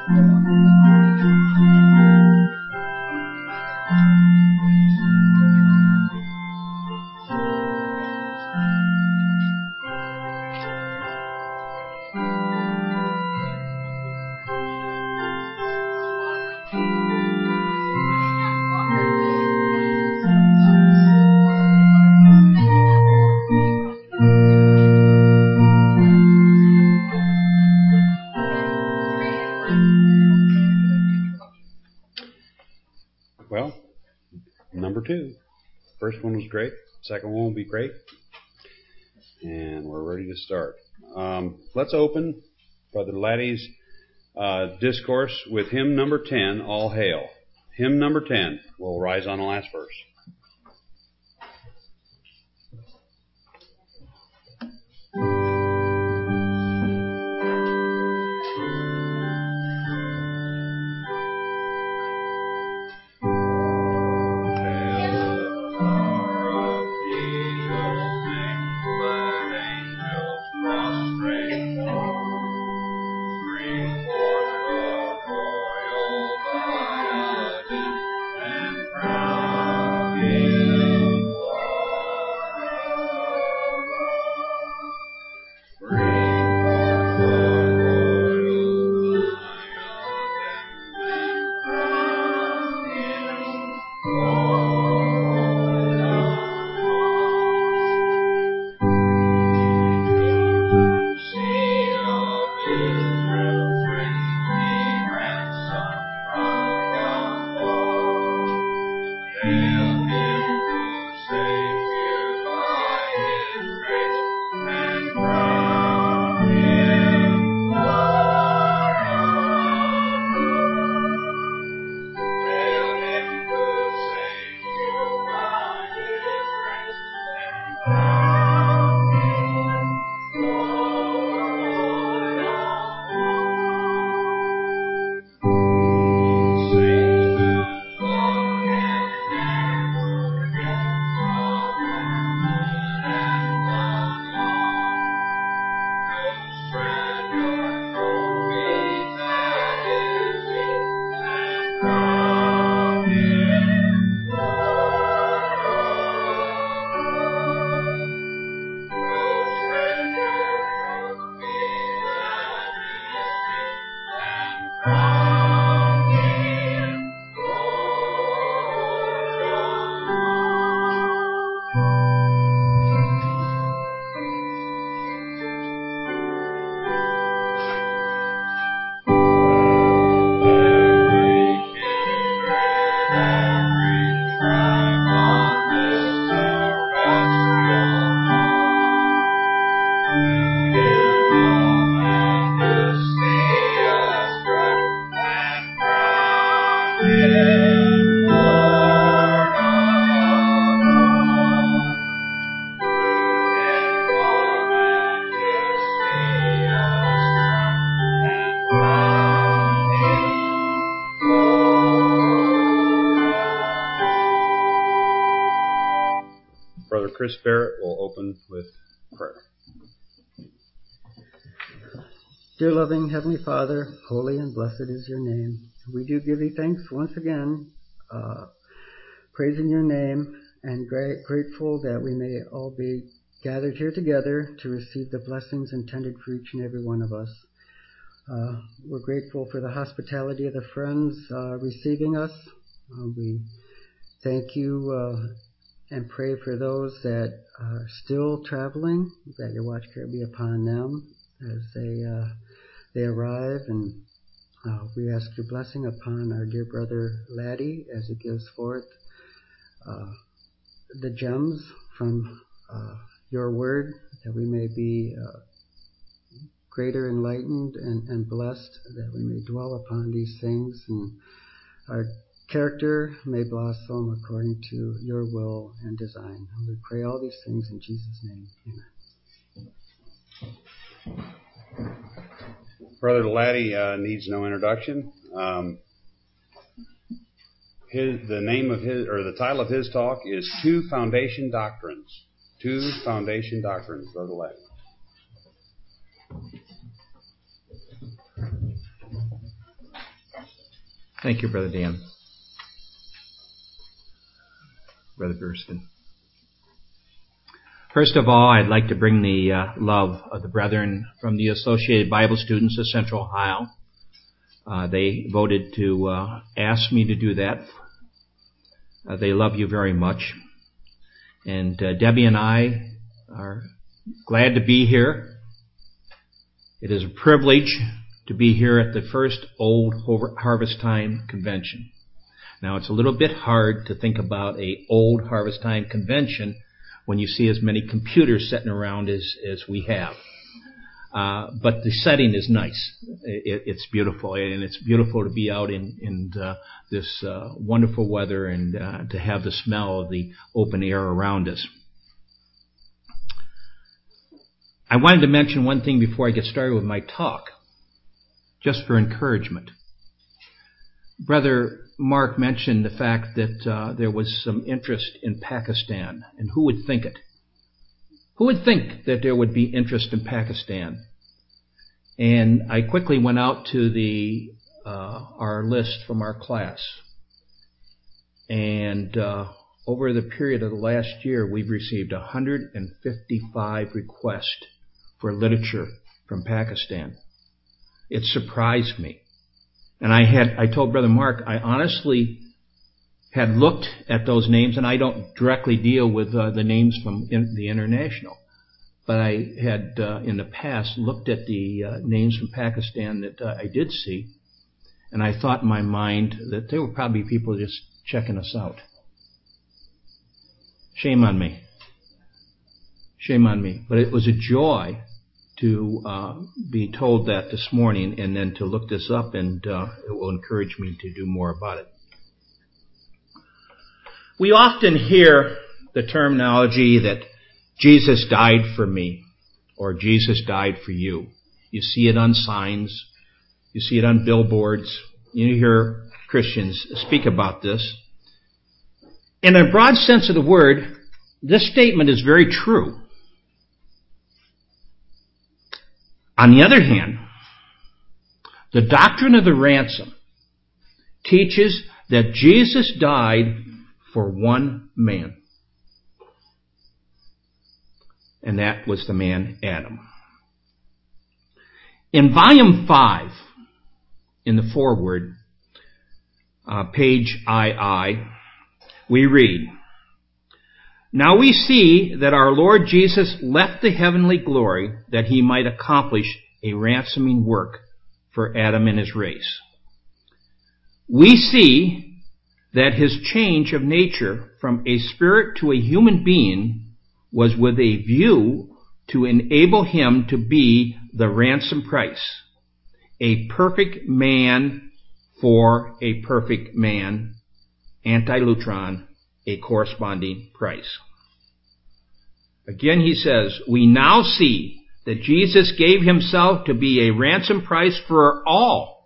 Well, number 2. First one was great. Second one will be great. And we're ready to start. Let's open Brother Laddie's discourse with hymn number 10, All Hail. Hymn number 10. We'll rise on the last verse. Brother Chris Barrett will open with prayer. Dear loving Heavenly Father, holy and blessed is your name. We do give you thanks once again, praising your name, and grateful that we may all be gathered here together to receive the blessings intended for each and every one of us. We're grateful for the hospitality of the friends receiving us. We thank you and pray for those that are still traveling, that your watch care be upon them as they arrive. And we ask your blessing upon our dear brother Laddie as he gives forth the gems from your word, that we may be greater enlightened and blessed, that we may dwell upon these things, and our character may blossom according to your will and design. And we pray all these things in Jesus' name. Amen. Brother Laddie needs no introduction. The title of his talk is Two Foundation Doctrines. Two Foundation Doctrines, Brother Laddie. Thank you, Brother Dan. Brother Burston. First of all, I'd like to bring the love of the brethren from the Associated Bible Students of Central Ohio. They voted to ask me to do that. They love you very much. And Debbie and I are glad to be here. It is a privilege to be here at the first Old Harvest Time Convention. Now, it's a little bit hard to think about a Old Harvest Time Convention when you see as many computers sitting around as we have. But the setting is nice. It's beautiful, and it's beautiful to be out in this wonderful weather and to have the smell of the open air around us. I wanted to mention one thing before I get started with my talk, just for encouragement. Brother Mark mentioned the fact that there was some interest in Pakistan, and who would think it? Who would think that there would be interest in Pakistan? And I quickly went out to our list from our class, and over the period of the last year, we've received 155 requests for literature from Pakistan. It surprised me. And I told Brother Mark, I honestly had looked at those names, and I don't directly deal with the names from the international, but I had in the past looked at the names from Pakistan that I did see, and I thought in my mind that there were probably people just checking us out. Shame on me. Shame on me. But it was a joy to be told that this morning and then to look this up, and it will encourage me to do more about it. We often hear the terminology that Jesus died for me or Jesus died for you. You see it on signs. You see it on billboards. You hear Christians speak about this. In a broad sense of the word, this statement is very true. On the other hand, the doctrine of the ransom teaches that Jesus died for one man. And that was the man Adam. In volume 5, in the foreword, page II, we read, "Now we see that our Lord Jesus left the heavenly glory that he might accomplish a ransoming work for Adam and his race. We see that his change of nature from a spirit to a human being was with a view to enable him to be the ransom price, a perfect man for a perfect man, antilutron, a corresponding price." Again, he says, "We now see that Jesus gave himself to be a ransom price for all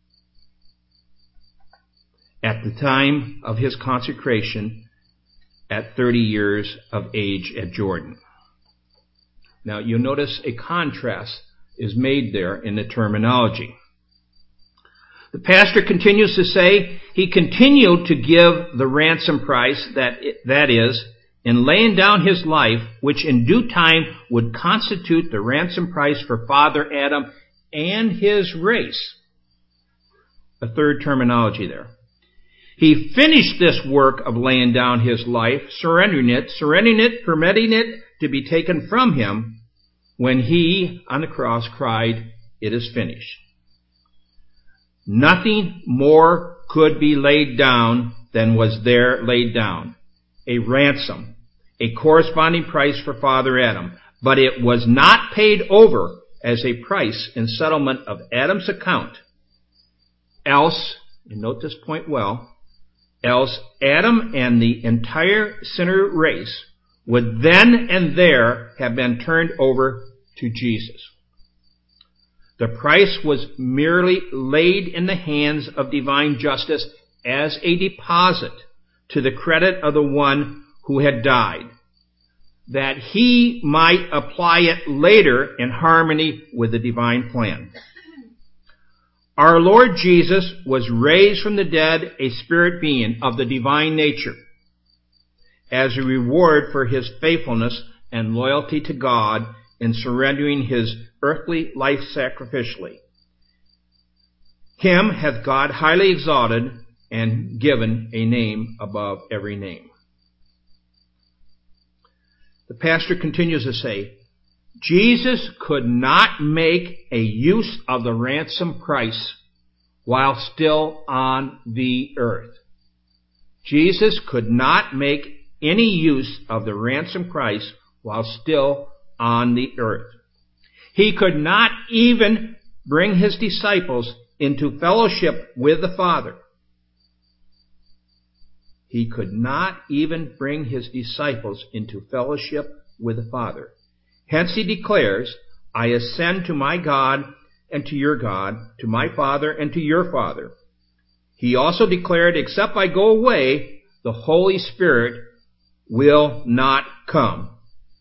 at the time of his consecration at 30 years of age at Jordan." Now, you'll notice a contrast is made there in the terminology. The pastor continues to say, he continued to give the ransom price, that is, in laying down his life, which in due time would constitute the ransom price for Father Adam and his race. A third terminology there. He finished this work of laying down his life, surrendering it, permitting it to be taken from him, when he, on the cross, cried, "It is finished." Nothing more could be laid down than was there laid down. A ransom, a corresponding price for Father Adam, but it was not paid over as a price in settlement of Adam's account. Else, and note this point well, else Adam and the entire sinner race would then and there have been turned over to Jesus. The price was merely laid in the hands of divine justice as a deposit to the credit of the one who had died, that he might apply it later in harmony with the divine plan. Our Lord Jesus was raised from the dead, a spirit being of the divine nature, as a reward for his faithfulness and loyalty to God in surrendering his earthly life sacrificially. Him hath God highly exalted and given a name above every name. The pastor continues to say, Jesus could not make a use of the ransom price while still on the earth. Jesus could not make any use of the ransom price while still on the earth. He could not even bring his disciples into fellowship with the Father. He could not even bring his disciples into fellowship with the Father. Hence he declares, I ascend to my God and to your God, to my Father and to your Father. He also declared, except I go away, the Holy Spirit will not come.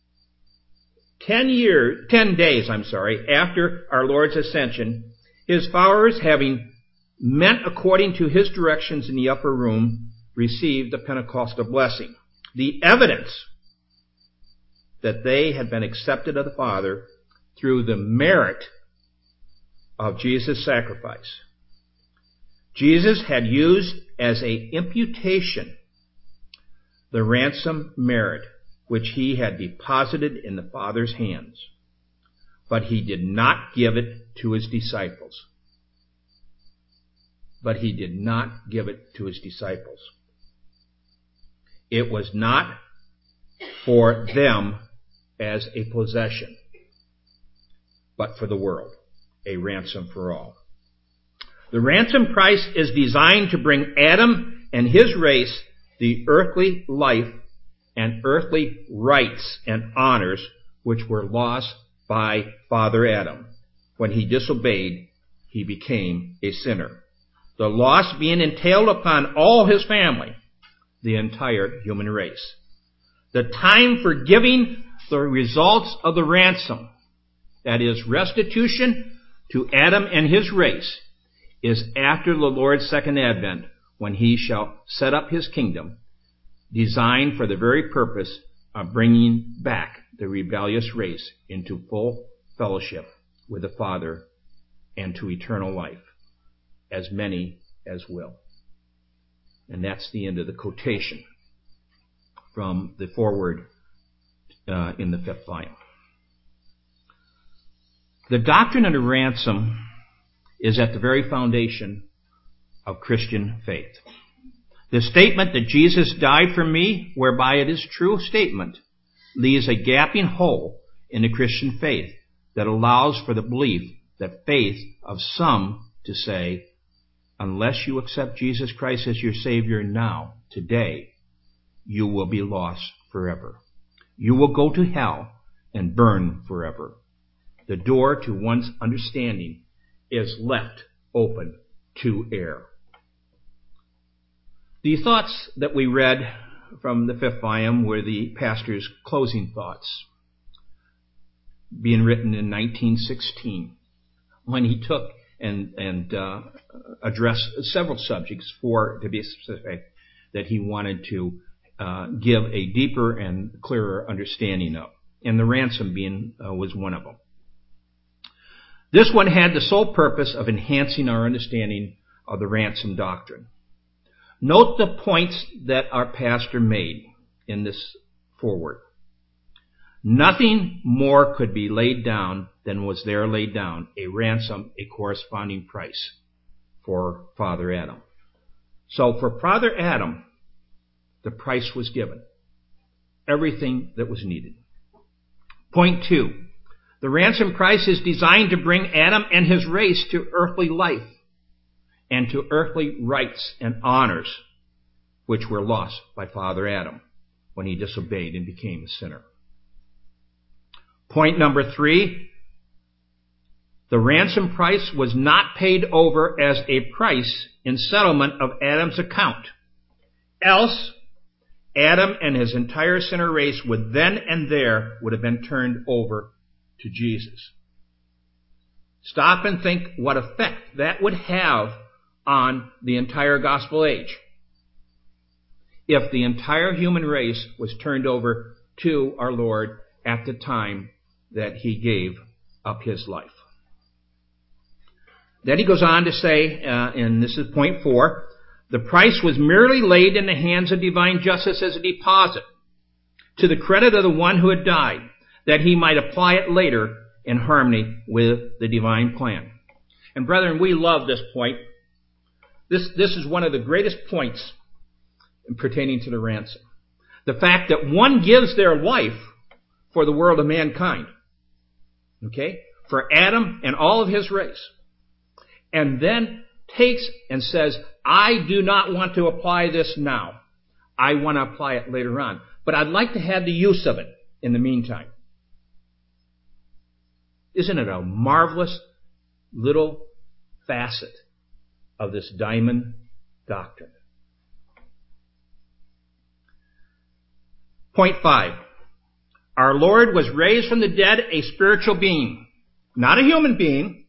10 days after our Lord's ascension, his followers, having met according to his directions in the upper room, received the Pentecostal blessing. The evidence that they had been accepted of the Father through the merit of Jesus' sacrifice. Jesus had used as an imputation the ransom merit which he had deposited in the Father's hands, but he did not give it to his disciples. It was not for them as a possession, but for the world, a ransom for all. The ransom price is designed to bring Adam and his race the earthly life and earthly rights and honors which were lost by Father Adam. When he disobeyed, he became a sinner. The loss being entailed upon all his family, the entire human race. The time for giving the results of the ransom, that is, restitution to Adam and his race, is after the Lord's second advent, when he shall set up his kingdom, designed for the very purpose of bringing back the rebellious race into full fellowship with the Father and to eternal life, as many as will. And that's the end of the quotation from the foreword in the fifth volume. The doctrine of the ransom is at the very foundation of Christian faith. The statement that Jesus died for me, whereby it is true statement, leaves a gaping hole in the Christian faith that allows for the belief that faith of some to say, unless you accept Jesus Christ as your Savior now, today, you will be lost forever. You will go to hell and burn forever. The door to one's understanding is left open to err. The thoughts that we read from the fifth volume were the pastor's closing thoughts, being written in 1916, when he took and addressed several subjects, four to be specific, that he wanted to give a deeper and clearer understanding of, and the ransom being was one of them. This one had the sole purpose of enhancing our understanding of the ransom doctrine. Note the points that our pastor made in this foreword. Nothing more could be laid down than was there laid down, a ransom, a corresponding price for Father Adam. So for Father Adam, the price was given. Everything that was needed. Point 2. The ransom price is designed to bring Adam and his race to earthly life and to earthly rights and honors which were lost by Father Adam when he disobeyed and became a sinner. Point number 3, the ransom price was not paid over as a price in settlement of Adam's account. Else, Adam and his entire sinner race would then and there would have been turned over to Jesus. Stop and think what effect that would have on the entire gospel age if the entire human race was turned over to our Lord at the time that he gave up his life. Then he goes on to say, and this is point 4, the price was merely laid in the hands of divine justice as a deposit to the credit of the one who had died, that he might apply it later in harmony with the divine plan. And brethren, we love this point. This is one of the greatest points pertaining to the ransom. The fact that one gives their life for the world of mankind. Okay? For Adam and all of his race. And then takes and says, I do not want to apply this now. I want to apply it later on. But I'd like to have the use of it in the meantime. Isn't it a marvelous little facet of this diamond doctrine? Point 5. Our Lord was raised from the dead, a spiritual being. Not a human being,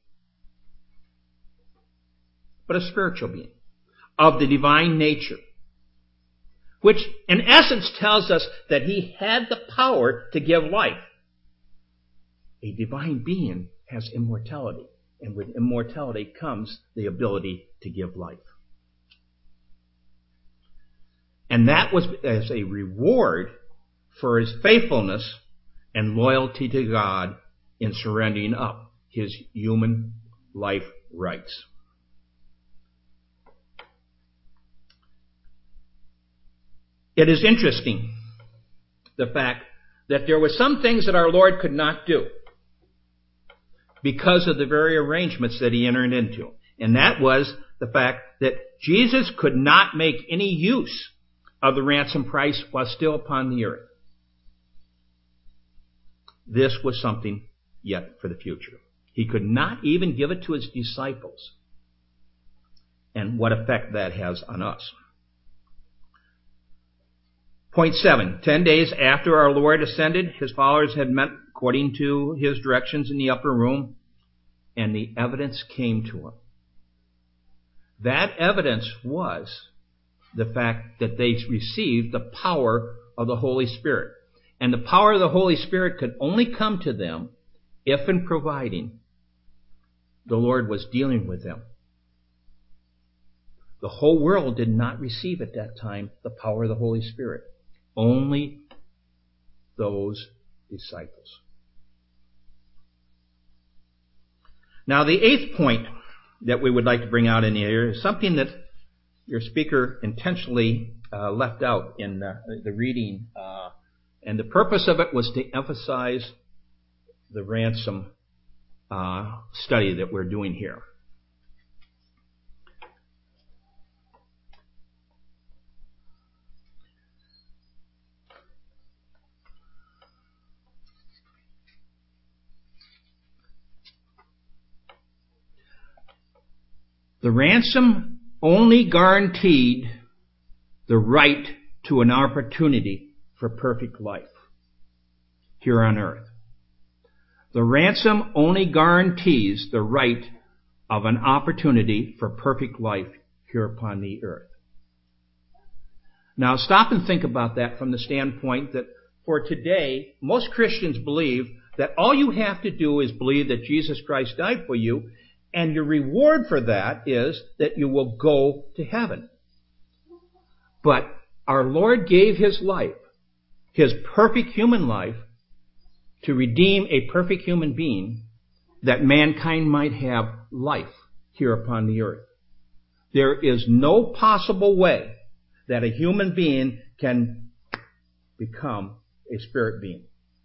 but a spiritual being of the divine nature, which in essence tells us that he had the power to give life. A divine being has immortality, and with immortality comes the ability to give life. And that was as a reward for his faithfulness and loyalty to God in surrendering up his human life rights. It is interesting, the fact that there were some things that our Lord could not do because of the very arrangements that he entered into. And that was the fact that Jesus could not make any use of the ransom price while still upon the earth. This was something yet for the future. He could not even give it to his disciples. And what effect that has on us. Point 7. 10 days after our Lord ascended, his followers had met according to his directions in the upper room, and the evidence came to him. That evidence was the fact that they received the power of the Holy Spirit. And the power of the Holy Spirit could only come to them if and providing the Lord was dealing with them. The whole world did not receive at that time the power of the Holy Spirit. Only those disciples. Now, the 8th point that we would like to bring out in here is something that your speaker intentionally left out in the reading. And the purpose of it was to emphasize the ransom study that we're doing here. The ransom only guaranteed the right to an opportunity for perfect life here on earth. The ransom only guarantees the right of an opportunity for perfect life here upon the earth. Now stop and think about that from the standpoint that for today, most Christians believe that all you have to do is believe that Jesus Christ died for you, and your reward for that is that you will go to heaven. But our Lord gave his life, his perfect human life, to redeem a perfect human being, that mankind might have life here upon the earth. There is no possible way that a human being can become a spirit being.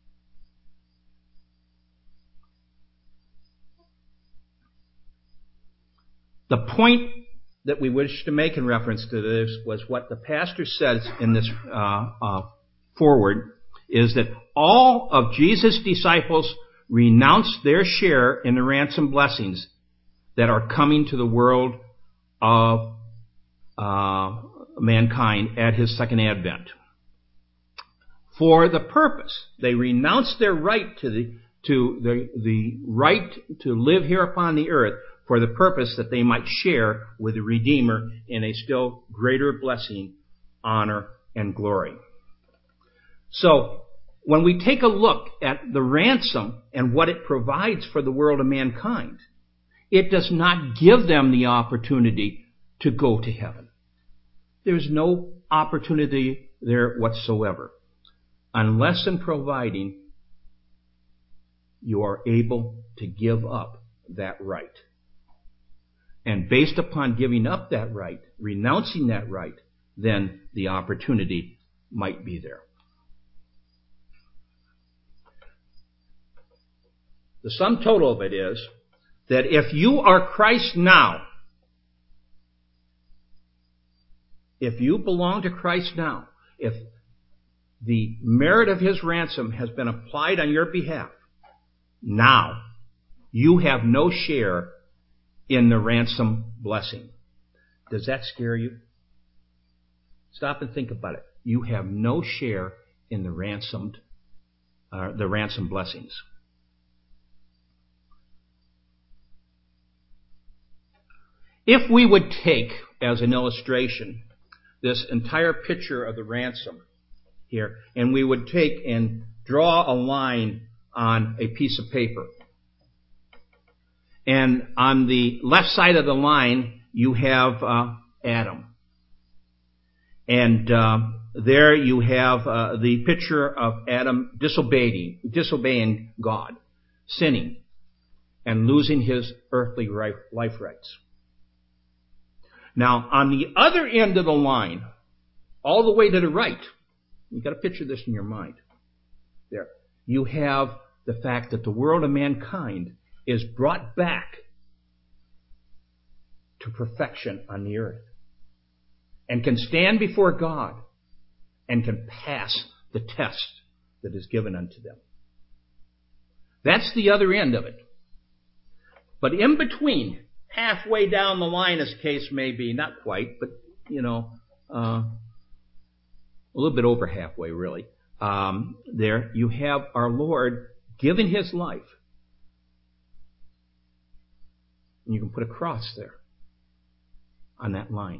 The point that we wish to make in reference to this was what the pastor says in this foreword, is that all of Jesus' disciples renounced their share in the ransom blessings that are coming to the world of mankind at his second advent. For the purpose, they renounced their right to to the right to live here upon the earth for the purpose that they might share with the Redeemer in a still greater blessing, honor, and glory. So, when we take a look at the ransom and what it provides for the world of mankind, it does not give them the opportunity to go to heaven. There's no opportunity there whatsoever, unless and providing you are able to give up that right. And based upon giving up that right, renouncing that right, then the opportunity might be there. The sum total of it is that if you are Christ now, if you belong to Christ now, if the merit of his ransom has been applied on your behalf, now you have no share in the ransom blessing. Does that scare you? Stop and think about it. You have no share in the ransom blessings. If we would take, as an illustration, this entire picture of the ransom here, and we would take and draw a line on a piece of paper. And on the left side of the line, you have Adam. And there you have the picture of Adam disobeying God, sinning, and losing his earthly life rights. Now, on the other end of the line, all the way to the right, you've got to picture this in your mind. There, you have the fact that the world of mankind is brought back to perfection on the earth and can stand before God and can pass the test that is given unto them. That's the other end of it. But in between, halfway down the line, as the case may be, not quite, but, a little bit over halfway, really. There you have our Lord giving his life. And you can put a cross there on that line.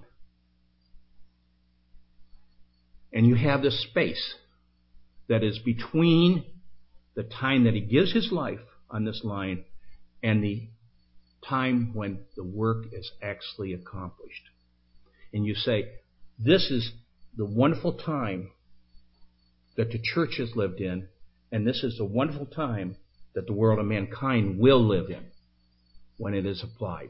And you have this space that is between the time that he gives his life on this line and the time when the work is actually accomplished. And you say, this is the wonderful time that the church has lived in, and this is the wonderful time that the world of mankind will live in when it is applied.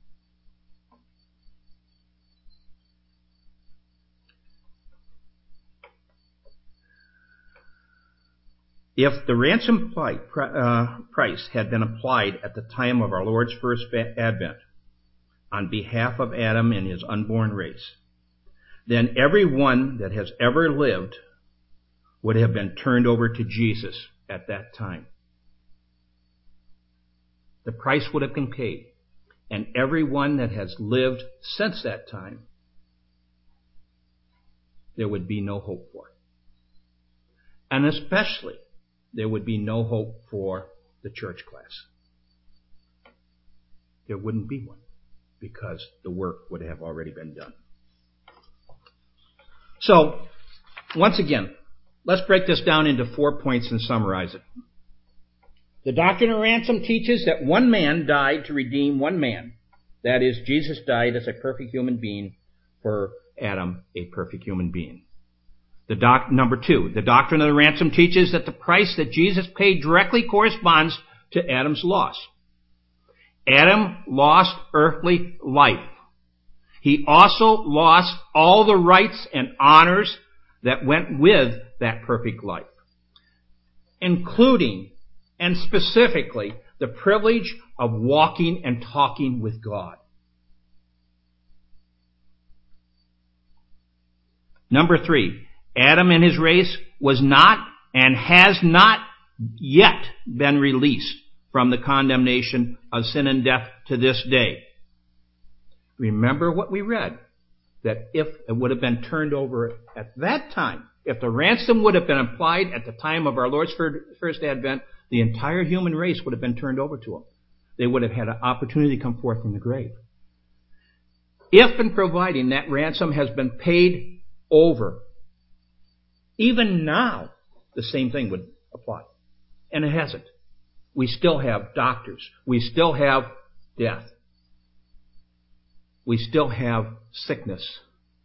If the ransom price had been applied at the time of our Lord's first advent on behalf of Adam and his unborn race, then everyone that has ever lived would have been turned over to Jesus at that time. The price would have been paid, and everyone that has lived since that time, there would be no hope for. And especially, there would be no hope for the church class. There wouldn't be one, because the work would have already been done. So, once again, let's break this down into 4 points and summarize it. The doctrine of ransom teaches that one man died to redeem one man. That is, Jesus died as a perfect human being for Adam, a perfect human being. Number 2, the doctrine of the ransom teaches that the price that Jesus paid directly corresponds to Adam's loss. Adam lost earthly life. He also lost all the rights and honors that went with that perfect life, including and specifically the privilege of walking and talking with God. Number 3, Adam and his race was not and has not yet been released from the condemnation of sin and death to this day. Remember what we read, that if it would have been turned over at that time, if the ransom would have been applied at the time of our Lord's first advent, the entire human race would have been turned over to him. They would have had an opportunity to come forth from the grave. If and providing that ransom has been paid over, even now, the same thing would apply. And it hasn't. We still have doctors. We still have death. We still have sickness.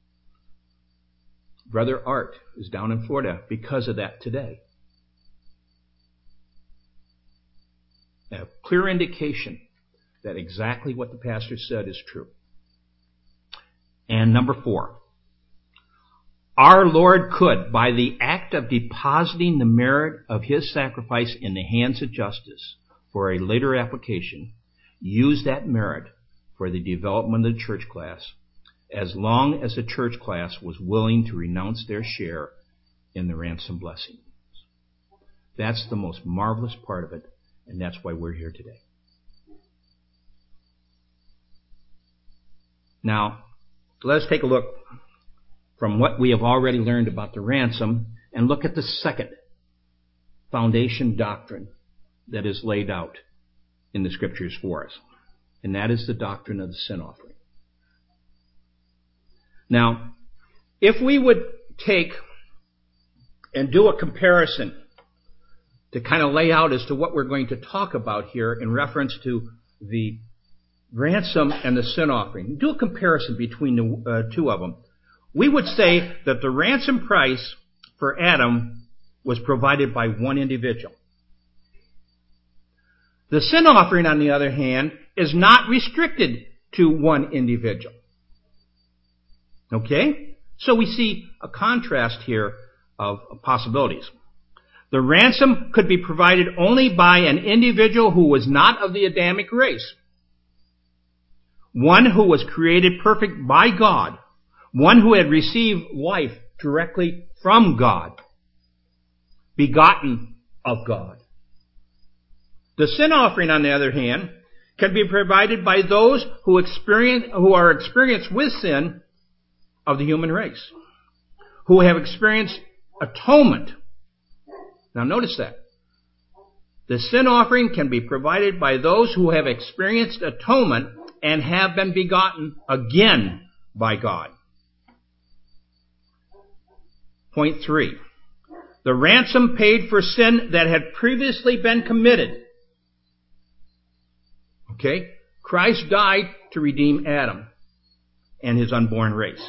Brother Art is down in Florida because of that today. A clear indication that exactly what the pastor said is true. And number 4, our Lord could, by the act of depositing the merit of his sacrifice in the hands of justice for a later application, use that merit for the development of the church class, as long as the church class was willing to renounce their share in the ransom blessing. That's the most marvelous part of it, and that's why we're here today. Now, let us take a look from what we have already learned about the ransom and look at the second foundation doctrine that is laid out in the Scriptures for us, and that is the doctrine of the sin offering. Now, if we would take and do a comparison to kind of lay out as to what we're going to talk about here in reference to the ransom and the sin offering, do a comparison between the two of them, we would say that the ransom price for Adam was provided by one individual. The sin offering, on the other hand, is not restricted to one individual. Okay? So we see a contrast here of possibilities. The ransom could be provided only by an individual who was not of the Adamic race. One who was created perfect by God. One who had received life directly from God. Begotten of God. The sin offering, on the other hand, can be provided by those who are experienced with sin of the human race, who have experienced atonement. Now notice that. The sin offering can be provided by those who have experienced atonement and have been begotten again by God. Point 3. The ransom paid for sin that had previously been committed. Okay? Christ died to redeem Adam and his unborn race.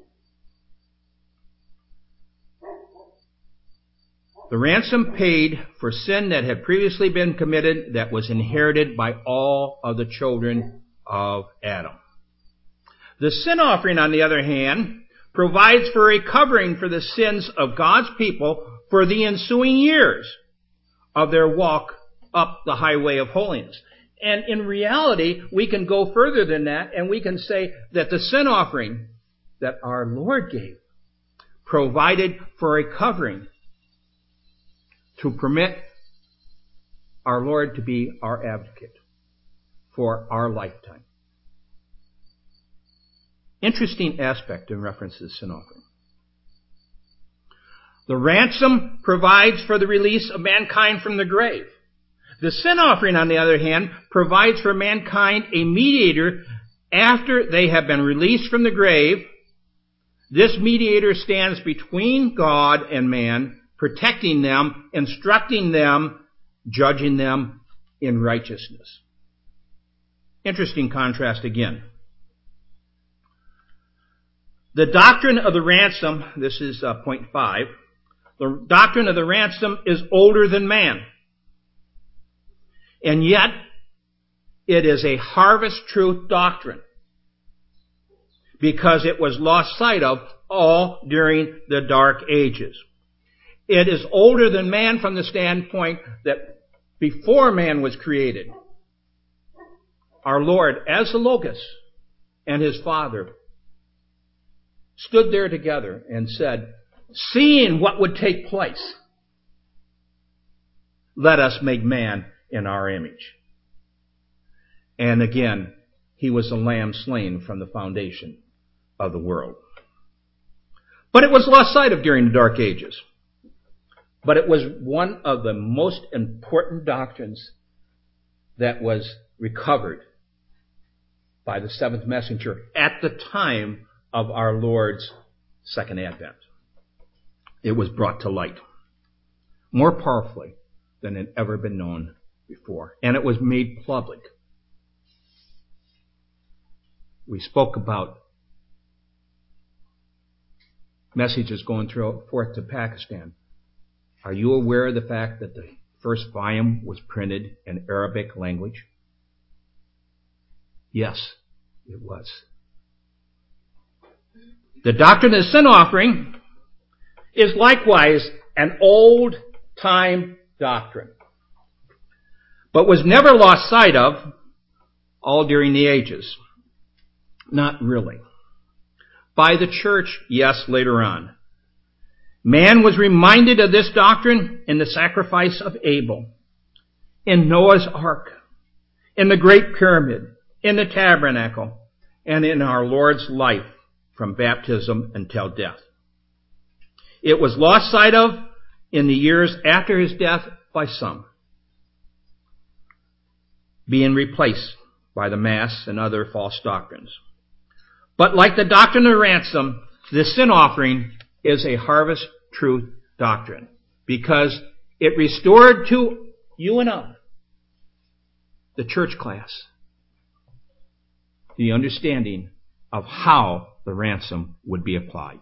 The ransom paid for sin that had previously been committed that was inherited by all of the children of Adam. The sin offering, on the other hand, provides for a covering for the sins of God's people for the ensuing years of their walk up the highway of holiness. And in reality, we can go further than that, and we can say that the sin offering that our Lord gave provided for a covering to permit our Lord to be our advocate for our lifetime. Interesting aspect in reference to the sin offering. The ransom provides for the release of mankind from the grave. The sin offering, on the other hand, provides for mankind a mediator after they have been released from the grave. This mediator stands between God and man, protecting them, instructing them, judging them in righteousness. Interesting contrast again. The doctrine of the ransom, this is point 5, the doctrine of the ransom is older than man. And yet, it is a harvest truth doctrine because it was lost sight of all during the Dark Ages. It is older than man from the standpoint that before man was created, our Lord, as the Logos, and his Father stood there together and said, seeing what would take place, let us make man in our image. And again, he was the lamb slain from the foundation of the world. But it was lost sight of during the Dark Ages. But it was one of the most important doctrines that was recovered by the seventh messenger at the time of our Lord's second advent. It was brought to light more powerfully than had ever been known before. And it was made public. We spoke about messages going forth to Pakistan. Are you aware of the fact that the first volume was printed in Arabic language? Yes, it was. The doctrine of sin offering is likewise an old-time doctrine, but was never lost sight of all during the ages. Not really. By the church, yes, later on. Man was reminded of this doctrine in the sacrifice of Abel, in Noah's Ark, in the Great Pyramid, in the Tabernacle, and in our Lord's life from baptism until death. It was lost sight of in the years after his death by some, being replaced by the Mass and other false doctrines. But like the doctrine of ransom, the sin offering is a harvest truth doctrine because it restored to you and I, the church class, the understanding of how the ransom would be applied.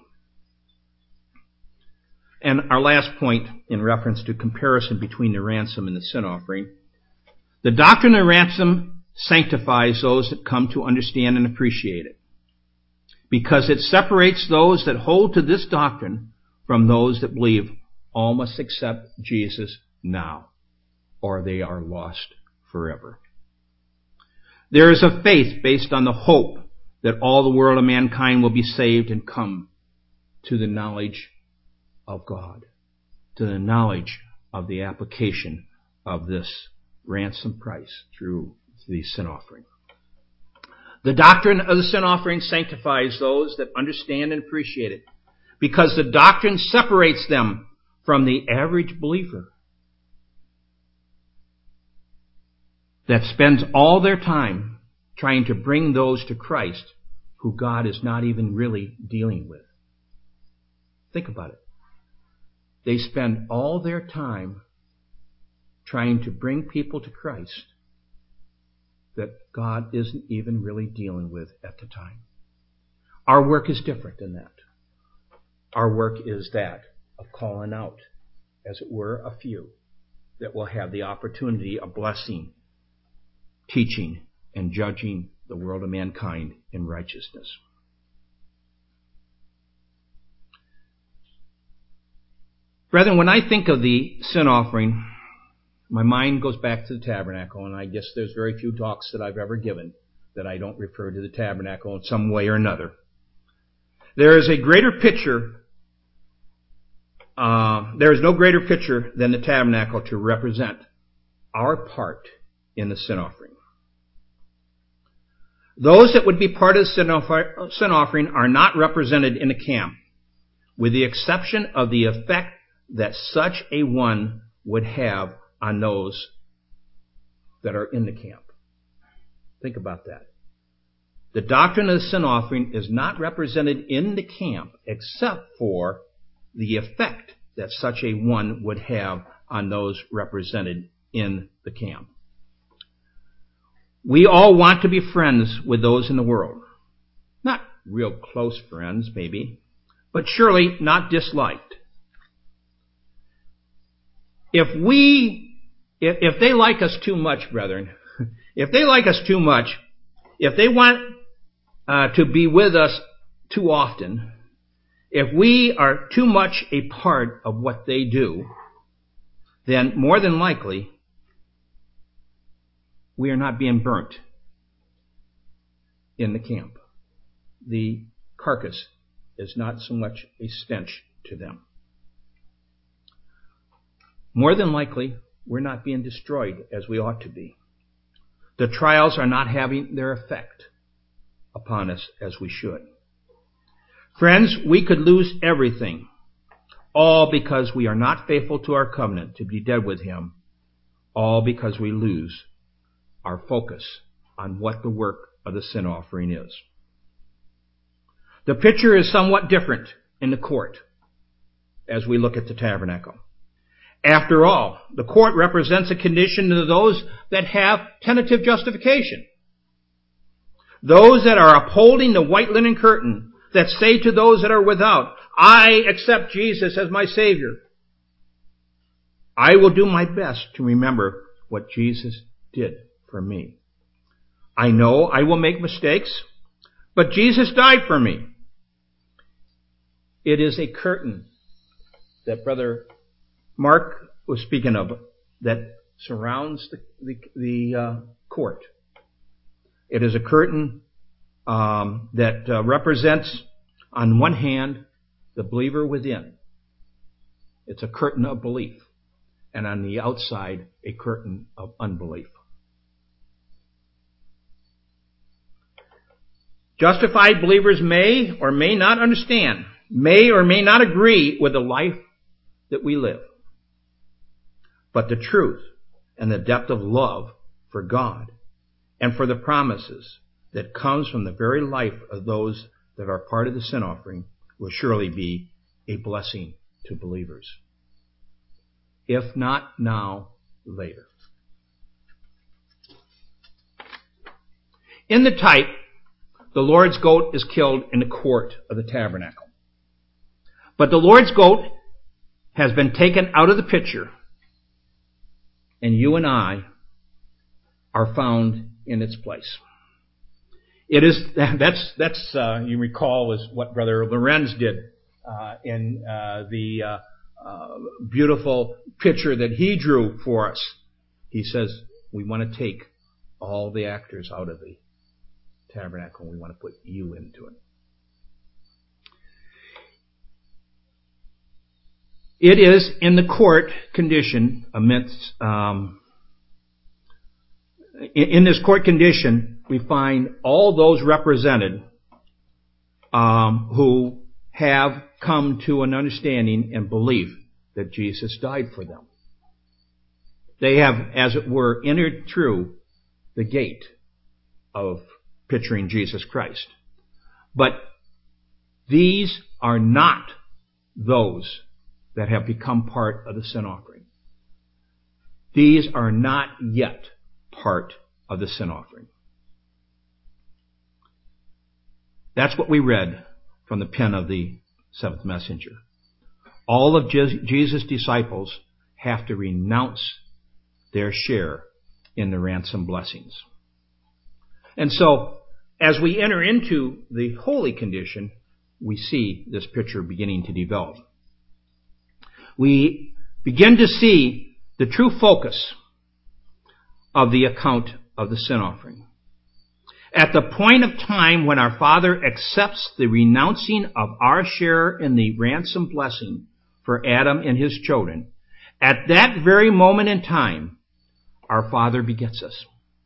And our last point in reference to comparison between the ransom and the sin offering, the doctrine of ransom sanctifies those that come to understand and appreciate it, because it separates those that hold to this doctrine from those that believe all must accept Jesus now, or they are lost forever. There is a faith based on the hope that all the world of mankind will be saved and come to the knowledge of God, to the knowledge of the application of this ransom price through the sin offering. The doctrine of the sin offering sanctifies those that understand and appreciate it, because the doctrine separates them from the average believer that spends all their time trying to bring those to Christ who God is not even really dealing with. Think about it. They spend all their time trying to bring people to Christ that God isn't even really dealing with at the time. Our work is different than that. Our work is that of calling out, as it were, a few that will have the opportunity of blessing, teaching, and judging the world of mankind in righteousness. Brethren, when I think of the sin offering, my mind goes back to the tabernacle, and I guess there's very few talks that I've ever given that I don't refer to the tabernacle in some way or another. There is a greater picture. There is no greater picture than the tabernacle to represent our part in the sin offering. Those that would be part of the sin offering are not represented in the camp, with the exception of the effect that such a one would have on those that are in the camp. Think about that. The doctrine of the sin offering is not represented in the camp except for the effect that such a one would have on those represented in the camp. We all want to be friends with those in the world. Not real close friends, maybe, but surely not disliked. If they like us too much, brethren, if they like us too much, if they want to be with us too often, if we are too much a part of what they do, then more than likely we are not being burnt in the camp. The carcass is not so much a stench to them. More than likely, we're not being destroyed as we ought to be. The trials are not having their effect upon us as we should. Friends, we could lose everything. all because we are not faithful to our covenant to be dead with him, all because we lose our focus on what the work of the sin offering is. The picture is somewhat different in the court as we look at the tabernacle. After all, the court represents a condition to those that have tentative justification. Those that are upholding the white linen curtain, that say to those that are without, I accept Jesus as my Savior. I will do my best to remember what Jesus did for me. I know I will make mistakes, but Jesus died for me. It is a curtain that Brother Mark was speaking of that surrounds the court. It is a curtain that represents, on one hand, the believer within. It's a curtain of belief. And on the outside, a curtain of unbelief. Justified believers may or may not understand, may or may not agree with the life that we live. But the truth and the depth of love for God and for the promises that comes from the very life of those that are part of the sin offering will surely be a blessing to believers. If not now, later. In the type, the Lord's goat is killed in the court of the tabernacle. But the Lord's goat has been taken out of the picture, and you and I are found in its place. It is that's you recall was what Brother Lorenz did in the beautiful picture that he drew for us. He says we want to take all the actors out of the tabernacle and we want to put you into it. It is in the court condition amidst in this court condition we find all those represented who have come to an understanding and belief that Jesus died for them. They have, as it were, entered through the gate of picturing Jesus Christ. But these are not those that have become part of the sin offering. These are not yet part of the sin offering. That's what we read from the pen of the seventh messenger. All of Jesus' disciples have to renounce their share in the ransom blessings. And so, as we enter into the holy condition, we see this picture beginning to develop. We begin to see the true focus of the account of the sin offering. At the point of time when our Father accepts the renouncing of our share in the ransom blessing for Adam and his children, at that very moment in time, our Father begets us.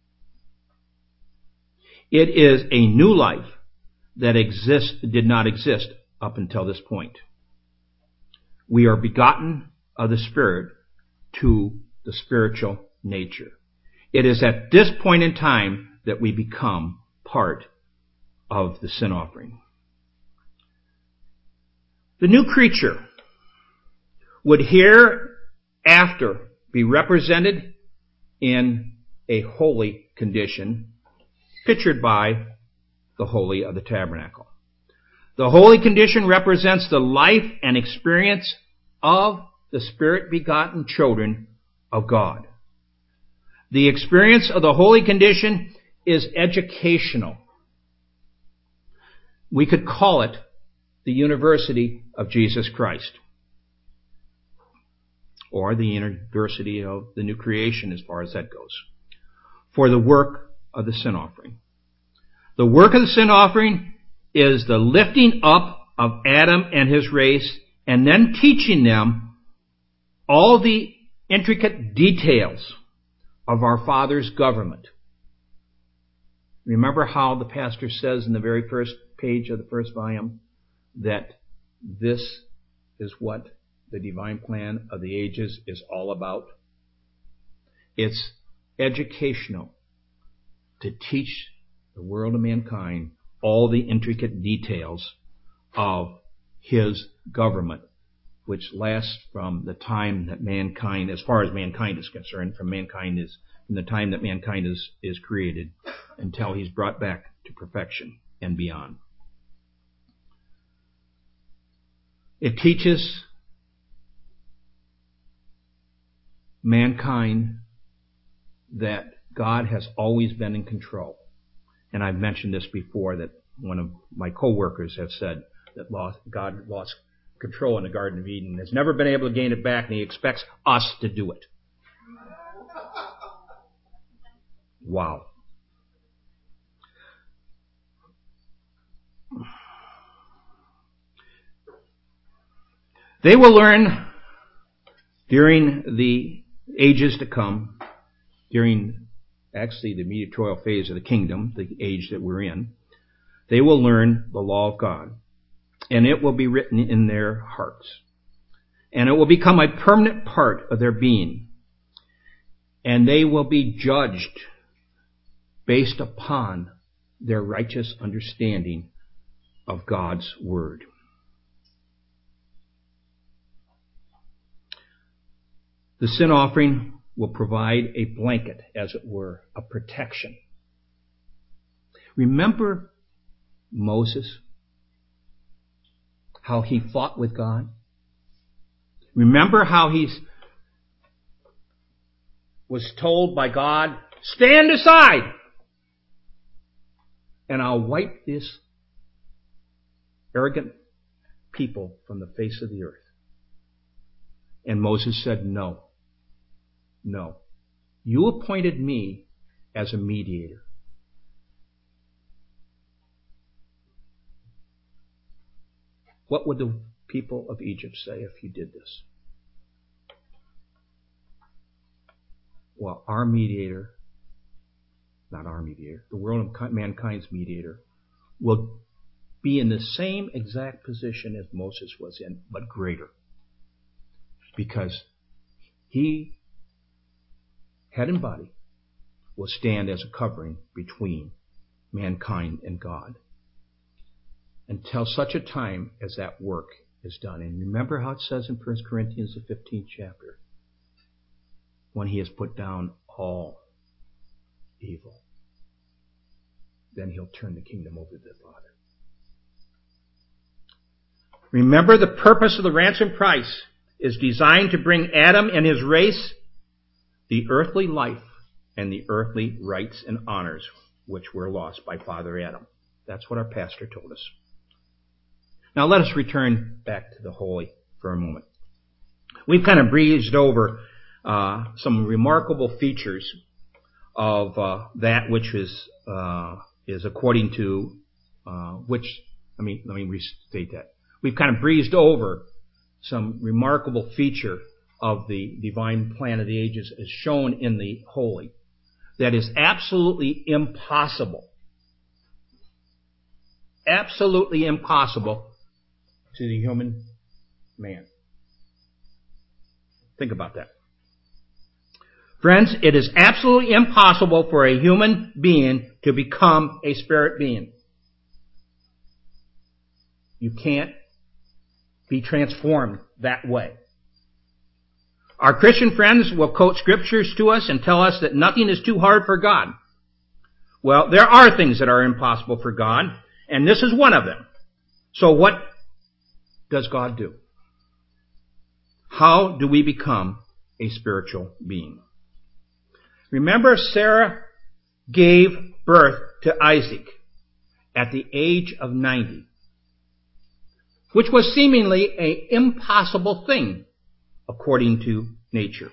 It is a new life that did not exist up until this point. We are begotten of the Spirit to the spiritual nature. It is at this point in time that we become part of the sin offering. The new creature would hereafter be represented in a holy condition, pictured by the holy of the tabernacle. The holy condition represents the life and experience of the Spirit-begotten children of God. The experience of the holy condition is educational. We could call it the University of Jesus Christ, or the University of the New Creation as far as that goes, for the work of the sin offering. The work of the sin offering is the lifting up of Adam and his race and then teaching them all the intricate details of our Father's government. Remember how the pastor says in the very first page of the first volume that this is what the divine plan of the ages is all about? It's educational, to teach the world of mankind all the intricate details of His government, which lasts from the time that mankind, as far as mankind is concerned, from the time that mankind is created until He's brought back to perfection and beyond. It teaches mankind that God has always been in control. And I've mentioned this before, that one of my co-workers have said that God lost control in the Garden of Eden, has never been able to gain it back, and He expects us to do it. Wow. They will learn during the ages to come, during actually the mediatorial phase of the kingdom, the age that we're in, they will learn the law of God, and it will be written in their hearts, and it will become a permanent part of their being, and they will be judged based upon their righteous understanding of God's Word. The sin offering will provide a blanket, as it were, a protection. Remember Moses, how he fought with God? Remember how he was told by God, stand aside, and I'll wipe this arrogant people from the face of the earth. And Moses said, no. You appointed me as a mediator. What would the people of Egypt say if you did this? Well, our mediator, not our mediator, the world of mankind's mediator, will be in the same exact position as Moses was in, but greater. Because he, head and body, will stand as a covering between mankind and God until such a time as that work is done. And remember how it says in 1 Corinthians, the 15th chapter, when He has put down all evil, then He'll turn the kingdom over to the Father. Remember, the purpose of the ransom price is designed to bring Adam and his race the earthly life and the earthly rights and honors which were lost by Father Adam. That's what our pastor told us. Now let us return back to the holy for a moment. We've kind of breezed over some remarkable features of that which is according to let me restate that. We've kind of breezed over some remarkable feature of the divine plan of the ages as shown in the holy that is absolutely impossible to the human man. Think about that. Friends, it is absolutely impossible for a human being to become a spirit being. You can't be transformed that way. Our Christian friends will quote scriptures to us and tell us that nothing is too hard for God. Well, there are things that are impossible for God, and this is one of them. So what does God do? How do we become a spiritual being? Remember, Sarah gave birth to Isaac at the age of 90, which was seemingly an impossible thing according to nature.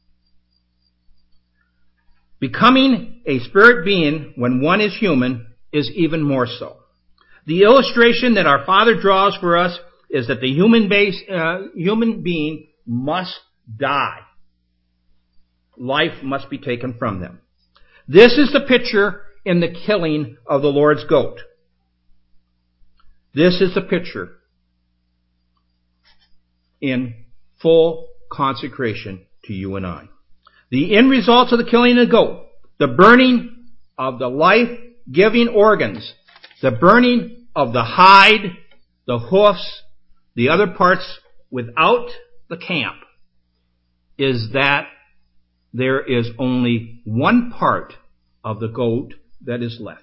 Becoming a spirit being when one is human is even more so. The illustration that our Father draws for us is that the human being must die. Life must be taken from them. This is the picture in the killing of the Lord's goat. This is the picture in full consecration to you and I. The end results of the killing of the goat, the burning of the life-giving organs, the burning of the hide, the hoofs, the other parts without the camp, is that there is only one part of the goat that is left.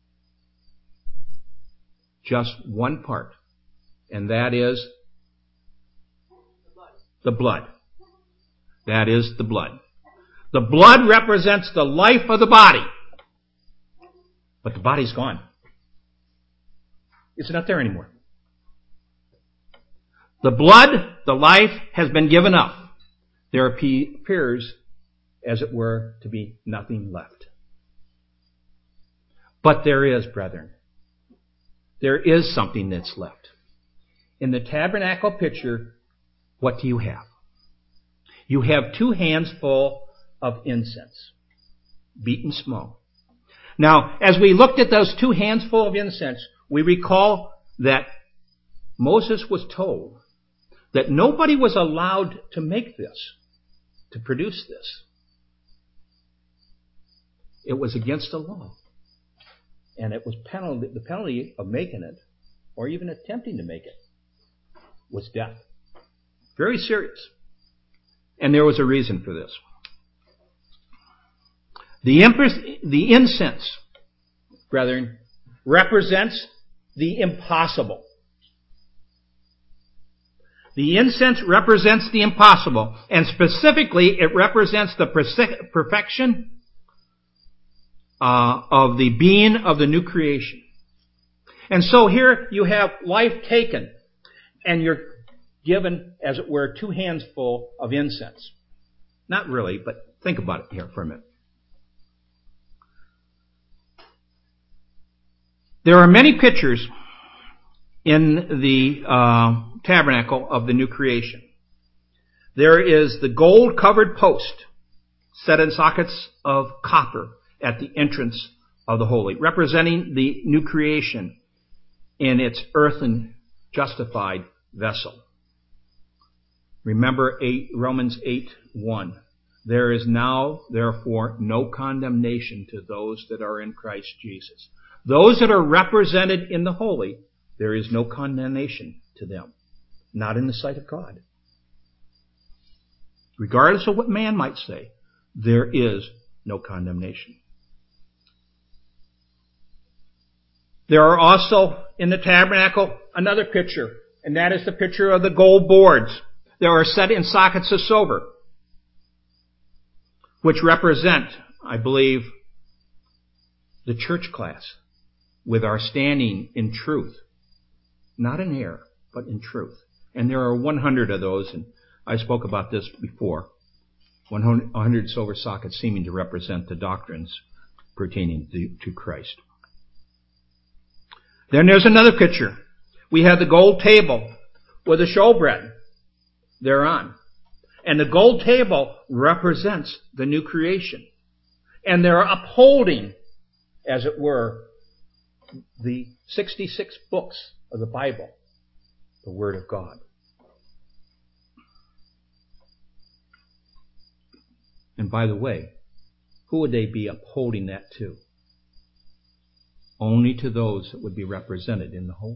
Just one part. And that is the blood. That is the blood. The blood represents the life of the body. But the body's gone. It's not there anymore. The blood, the life, has been given up. There appears, as it were, to be nothing left. But there is, brethren. There is something that's left. In the tabernacle picture, what do you have? You have 2 hands full of incense, beaten small. Now, as we looked at those 2 hands full of incense, we recall that Moses was told that nobody was allowed to make this, to produce this. It was against the law. And it was the penalty of making it, or even attempting to make it, was death. Very serious. And there was a reason for this. The incense, brethren, represents the impossible. The incense represents the impossible, and specifically it represents the perfection of the being of the new creation. And so here you have life taken, and you're given, as it were, 2 hands full of incense. Not really, but think about it here for a minute. There are many pictures in the tabernacle of the new creation. There is the gold-covered post set in sockets of copper at the entrance of the holy, representing the new creation in its earthen justified vessel. Remember Romans 8:1. There is now, therefore, no condemnation to those that are in Christ Jesus. Those that are represented in the holy, there is no condemnation to them. Not in the sight of God. Regardless of what man might say, there is no condemnation. There are also in the tabernacle another picture, and that is the picture of the gold boards that are set in sockets of silver, which represent, I believe, the church class with our standing in truth. Not in error, but in truth. And there are 100 of those, and I spoke about this before. 100 silver sockets seeming to represent the doctrines pertaining to Christ. Then there's another picture. We have the gold table with the showbread thereon. And the gold table represents the new creation. And they're upholding, as it were, the 66 books of the Bible, the Word of God. And by the way, who would they be upholding that to? Only to those that would be represented in the holy.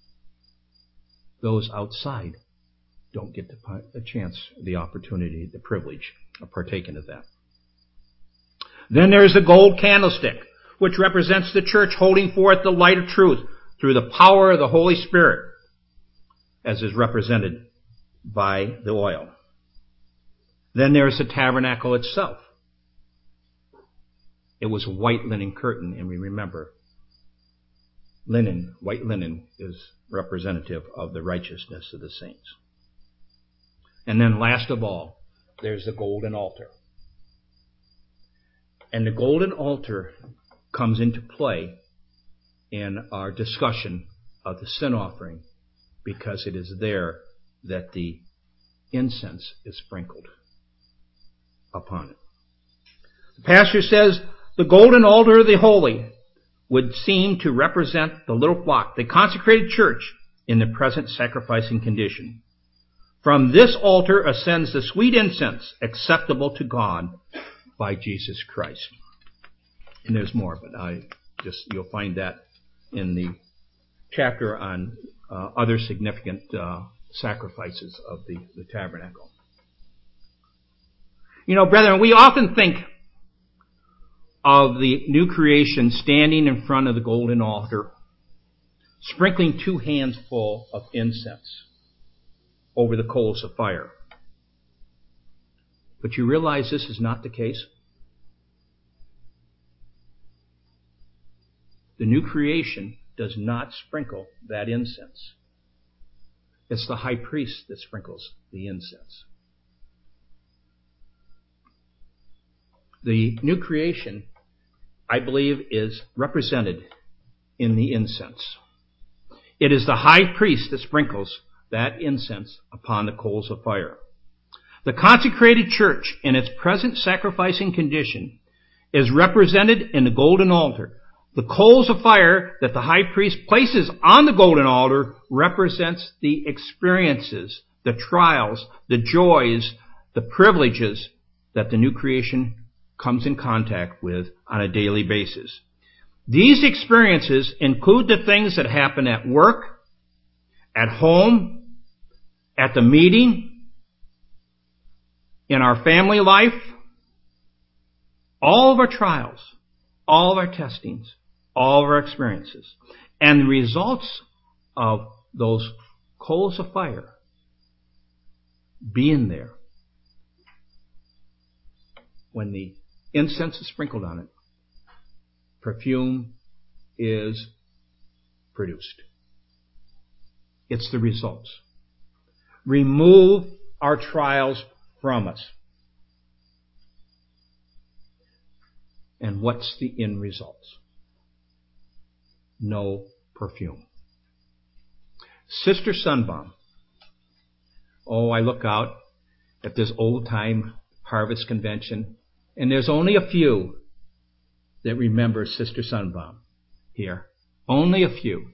Those outside don't get the chance, the opportunity, the privilege of partaking of that. Then there's the gold candlestick, which represents the church holding forth the light of truth through the power of the Holy Spirit, as is represented by the oil. Then there's the tabernacle itself. It was a white linen curtain, and we remember white linen is representative of the righteousness of the saints. And then last of all, there's the golden altar. And the golden altar comes into play in our discussion of the sin offering, because it is there that the incense is sprinkled upon it. The pastor says the golden altar of the holy would seem to represent the little flock, the consecrated church, in the present sacrificing condition. From this altar ascends the sweet incense acceptable to God by Jesus Christ. And there's more, but you'll find that in the chapter on other significant sacrifices of the tabernacle. You know, brethren, we often think of the new creation standing in front of the golden altar, sprinkling 2 hands full of incense over the coals of fire. But you realize this is not the case? The new creation does not sprinkle that incense. It's the high priest that sprinkles the incense. The new creation, I believe, is represented in the incense. It is the high priest that sprinkles that incense upon the coals of fire. The consecrated church, in its present sacrificing condition, is represented in the golden altar. The coals of fire that the high priest places on the golden altar represents the experiences, the trials, the joys, the privileges that the new creation comes in contact with on a daily basis. These experiences include the things that happen at work, at home, at the meeting, in our family life, all of our trials, all of our testings, all of our experiences. And the results of those coals of fire being there, when the incense is sprinkled on it, perfume is produced. It's the results. Remove our trials from us. And what's the end results? No perfume. Sister Sunbaum. Oh, I look out at this old-time harvest convention, and there's only a few that remember Sister Sunbaum here. Only a few.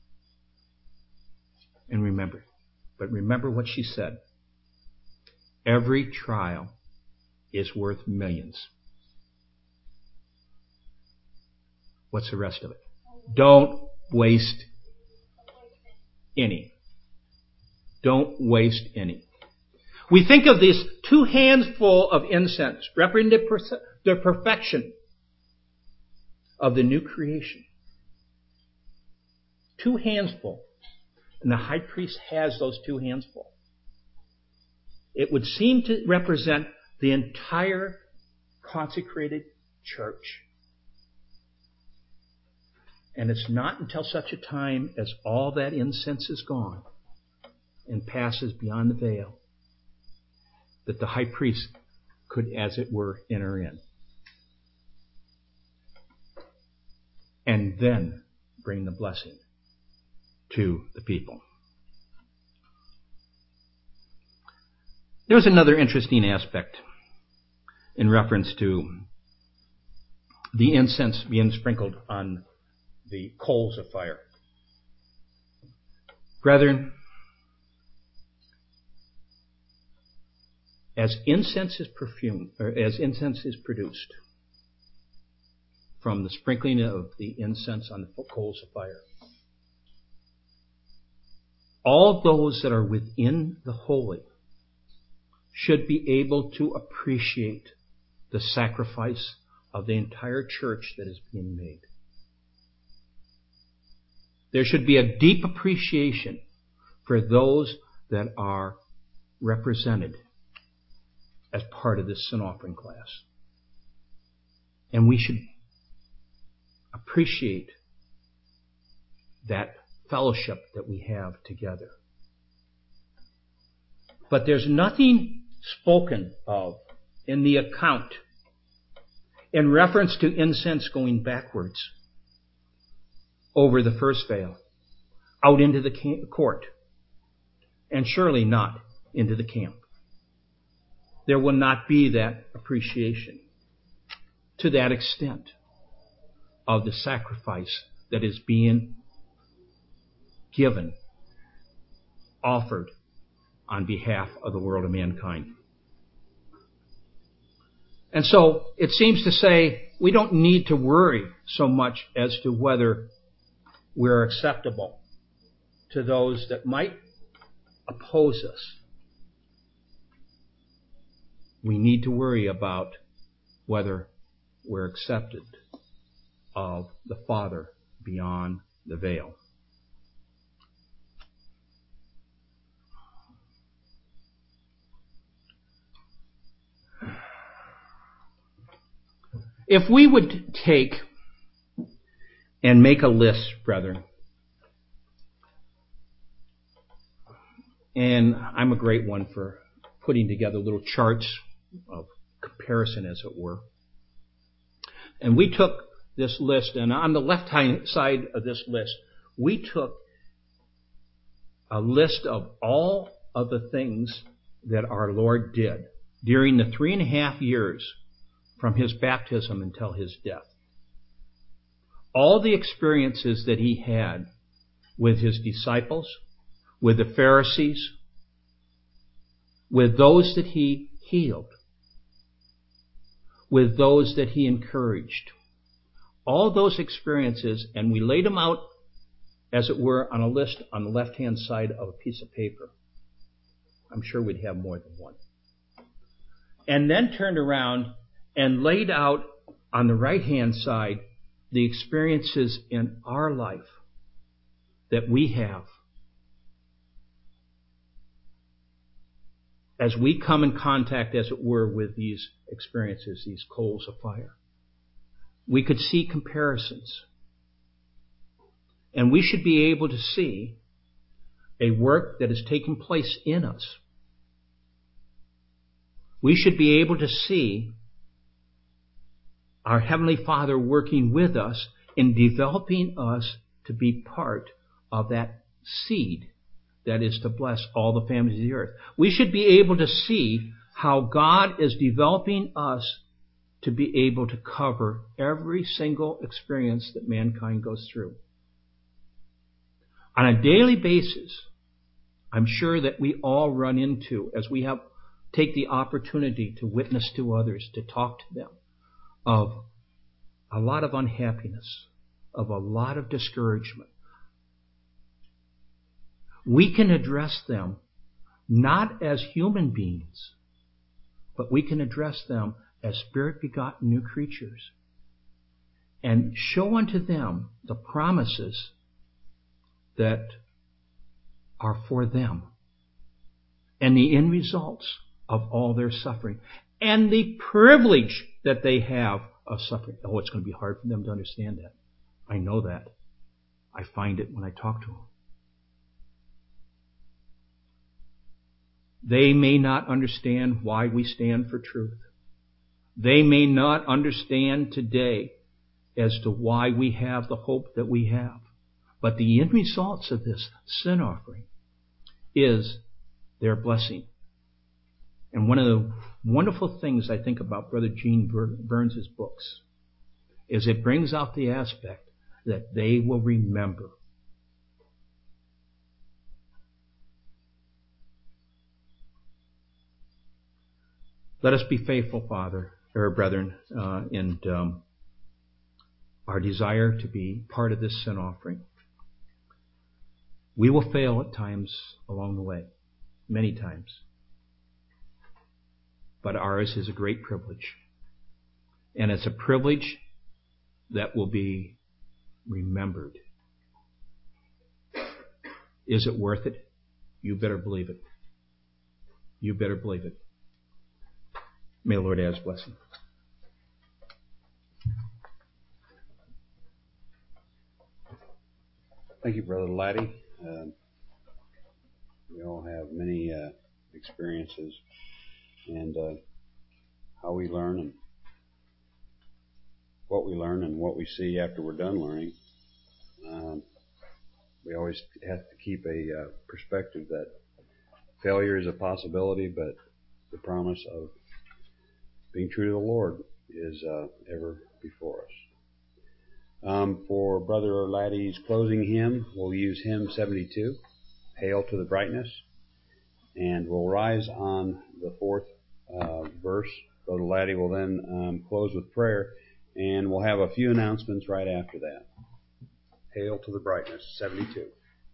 And remember. But remember what she said. Every trial is worth millions. What's the rest of it? Don't waste any. Don't waste any. We think of these 2 hands full of incense, representing the perfection of the new creation. 2 hands full. And the high priest has those 2 hands full. It would seem to represent the entire consecrated church. And it's not until such a time as all that incense is gone and passes beyond the veil that the high priest could, as it were, enter in. And then bring the blessing to the people. There's another interesting aspect in reference to the incense being sprinkled on the coals of fire. Brethren, as incense is produced from the sprinkling of the incense on the coals of fire, all those that are within the holy should be able to appreciate the sacrifice of the entire church that is being made. There should be a deep appreciation for those that are represented as part of this sin offering class. And we should appreciate that fellowship that we have together. But there's nothing spoken of in the account in reference to incense going backwards over the first veil, out into the court, and surely not into the camp. There will not be that appreciation to that extent of the sacrifice that is being given, offered, on behalf of the world of mankind. And so it seems to say we don't need to worry so much as to whether we're acceptable to those that might oppose us. We need to worry about whether we're accepted of the Father beyond the veil. If we would take and make a list, brethren, and I'm a great one for putting together little charts of comparison, as it were. And we took this list, and on the left-hand side of this list, we took a list of all of the things that our Lord did during the 3.5 years from his baptism until his death. All the experiences that he had with his disciples, with the Pharisees, with those that he healed, with those that he encouraged. All those experiences, and we laid them out, as it were, on a list on the left-hand side of a piece of paper. I'm sure we'd have more than one. And then turned around and laid out on the right-hand side the experiences in our life that we have as we come in contact, as it were, with these experiences, these coals of fire. We could see comparisons. And we should be able to see a work that has taken place in us. We should be able to see our Heavenly Father working with us in developing us to be part of that seed that is to bless all the families of the earth. We should be able to see how God is developing us to be able to cover every single experience that mankind goes through. On a daily basis, I'm sure that we all run into, as we take the opportunity to witness to others, to talk to them, of a lot of unhappiness, of a lot of discouragement. We can address them not as human beings, but we can address them as Spirit-begotten new creatures and show unto them the promises that are for them and the end results of all their suffering and the privilege that they have of suffering. Oh, it's going to be hard for them to understand that. I know that. I find it when I talk to them. They may not understand why we stand for truth. They may not understand today as to why we have the hope that we have. But the end results of this sin offering is their blessing. And one of the wonderful things I think about Brother Gene Burns' books is it brings out the aspect that they will remember. Let us be faithful, brethren, in our desire to be part of this sin offering. We will fail at times along the way, many times. But ours is a great privilege. And it's a privilege that will be remembered. Is it worth it? You better believe it. You better believe it. May the Lord add His blessing. Thank you, Brother Laddie. We all have many experiences and how we learn and what we see after we're done learning. We always have to keep a perspective that failure is a possibility, but the promise of being true to the Lord is ever before us. For Brother Laddie's closing hymn, we'll use hymn 72, Hail to the Brightness. And we'll rise on the fourth verse. Brother Laddie will then close with prayer, and we'll have a few announcements right after that. Hail to the Brightness, 72.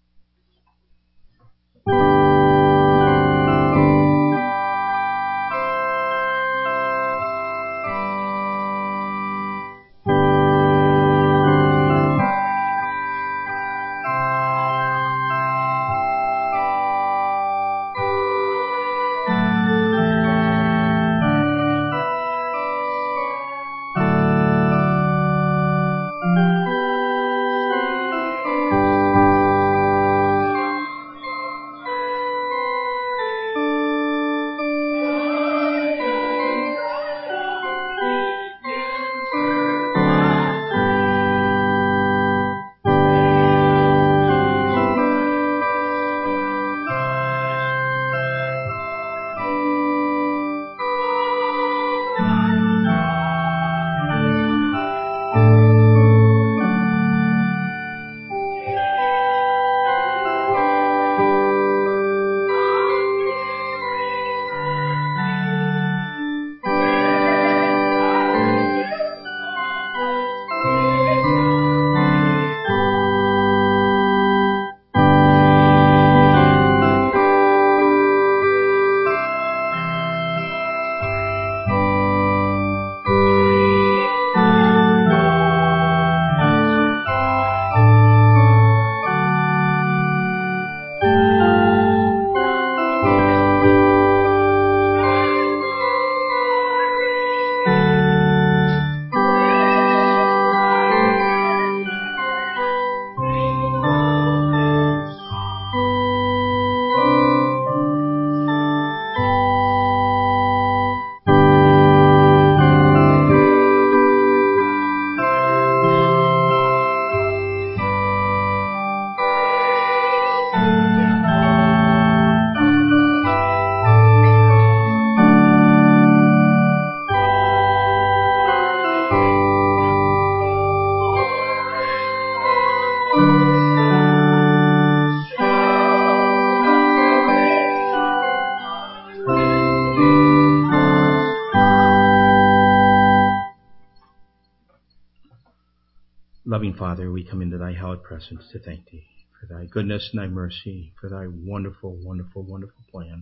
Loving Father, we come into thy hallowed presence to thank thee for thy goodness and thy mercy, for thy wonderful, wonderful, wonderful plan,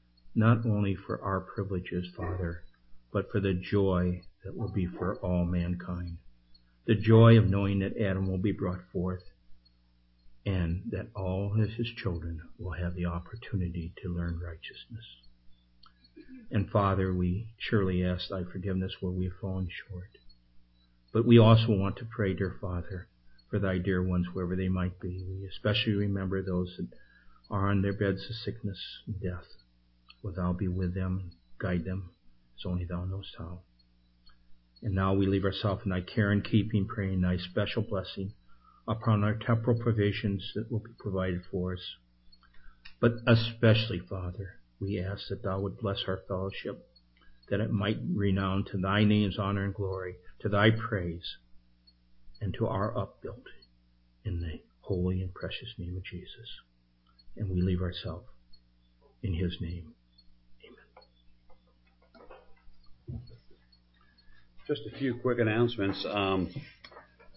not only for our privileges, Father, but for the joy that will be for all mankind. The joy of knowing that Adam will be brought forth and that all of his children will have the opportunity to learn righteousness. And Father, we surely ask thy forgiveness where we have fallen short. But we also want to pray, dear Father, for thy dear ones, wherever they might be. We especially remember those that are on their beds of sickness and death. Will thou be with them and guide them, as only thou knowest how. And now we leave ourselves in thy care and keeping, praying thy special blessing upon our temporal provisions that will be provided for us. But especially, Father, we ask that thou would bless our fellowship, that it might renown to thy name's honor and glory, to thy praise, and to our upbuilding in the holy and precious name of Jesus. And we leave ourselves in his name. Amen. Just a few quick announcements. I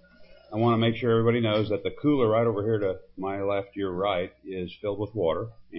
want to make sure everybody knows that the cooler right over here to my left, your right, is filled with water.